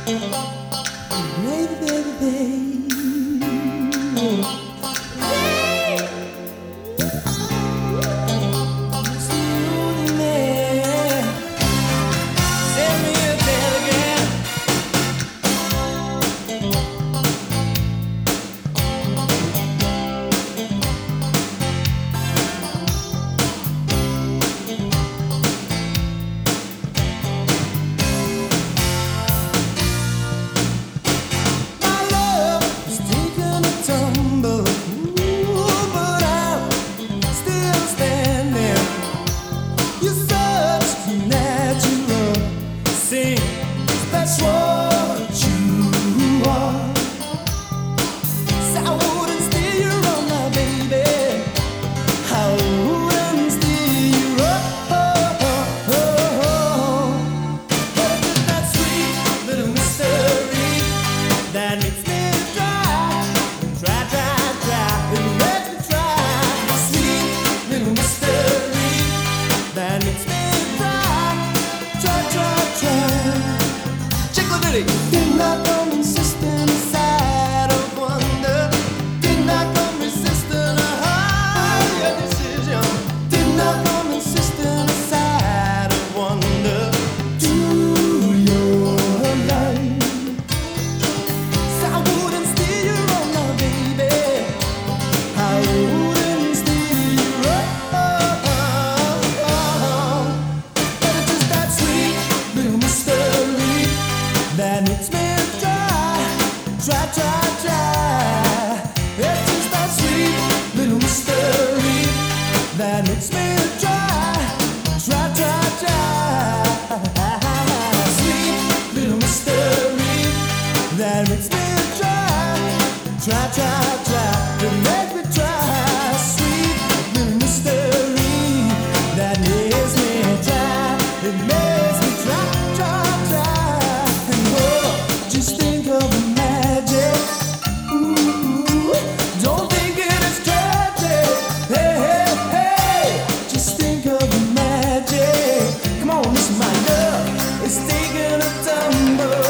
Did not come insistent aside of wonder. Did not come resistant a higher decision. Did not come insistent aside of wonder to your life. So I wouldn't steal your own love, baby. I wouldn't steal your own. But it's just that sweet little mystery that makes me try, try. It's just that sweet little mystery that makes me try, try. Sweet little mystery that makes me try, try. That makes me try. Sweet little mystery that makes me try. It makes me try. Just think of the magic. Ooh, don't think it is tragic. Hey. Just think of the magic. Come on, listen, my love. It's taking a tumble.